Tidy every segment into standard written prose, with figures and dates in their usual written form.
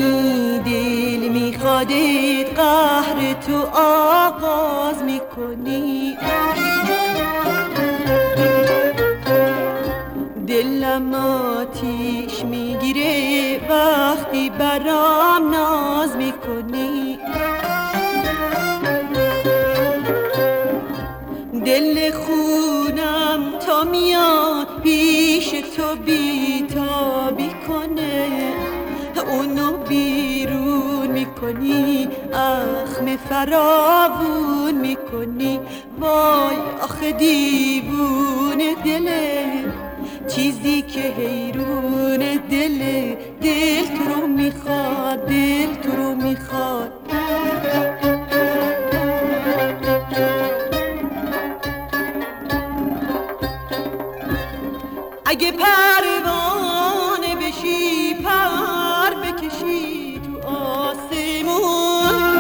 میدونی دل میخوادت قهر تو آغاز میکنی، دلم آتیش میگیره وقتی برام ناز میکنی، دل خونم تا میاد پیش تو بیتابی کنه، اونو بیرون میکنی اخم فراوون میکنی. وای آخه دیوونه دله، چیزی که حیرون دله، دل تو رو میخواد، دل تو رو میخواد. اگه پروانه بشی پر بکشی تو آسمون،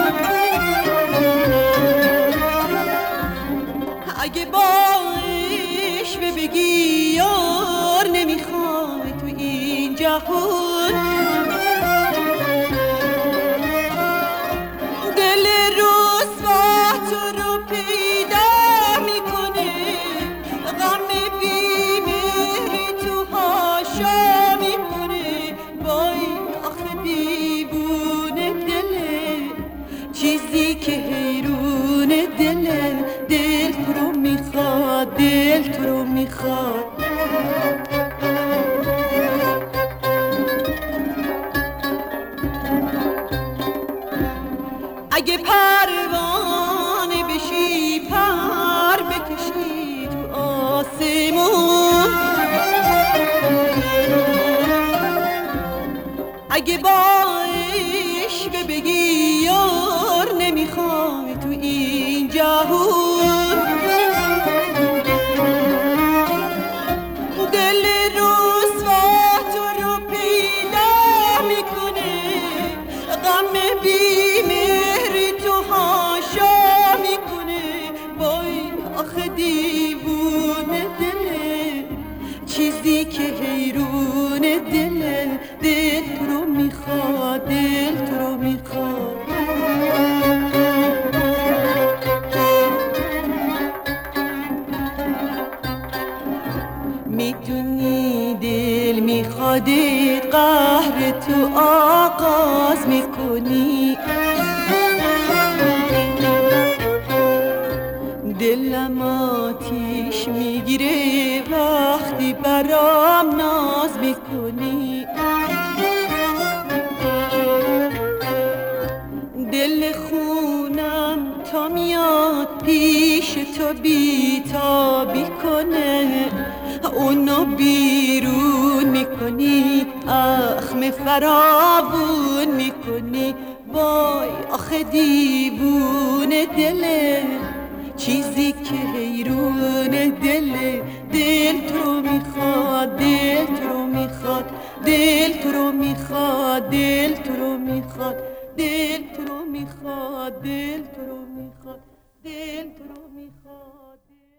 اگه با عشق بگی یار نمیخوای تو این جهون، دل رسوا تو رو پیدا میکنه، غم بی‌مهری تو هاشا میکنه. وای آخه دیوونه دله، چیزی که حیرون دله، دل تو رو میخواد، دل تو رو میخواد. اگه پروانه بشی پر بکشی تو آسمون، اگه با عشق بگی یار نمیخوای تو این جهون، دل رسوا تو رو پیدا میکنه، غم بی‌مهری تو هاشا میکنه. وای آخه دیوونه دله، چیزی که حیرون دله، دل تو رو میخواد، دل تو رو میخواد. میدونی دل میخوادت قهر تو آغاز میکنی، دلم آتیش میگیره وقتی برام ناز میکنی، دل خونم تا میاد پیش تو بیتابی کنه، اونو بیرون میکنی اخم فراوون میکنی. وای آخه دیوونه دله، چیزی که حیرون دله، دل تو رو میخواد، دل تو رو میخواد، دل تو رو میخواد، دل تو رو میخواد، دل تو رو میخواد، دل تو رو میخواد، دل تو رو میخواد.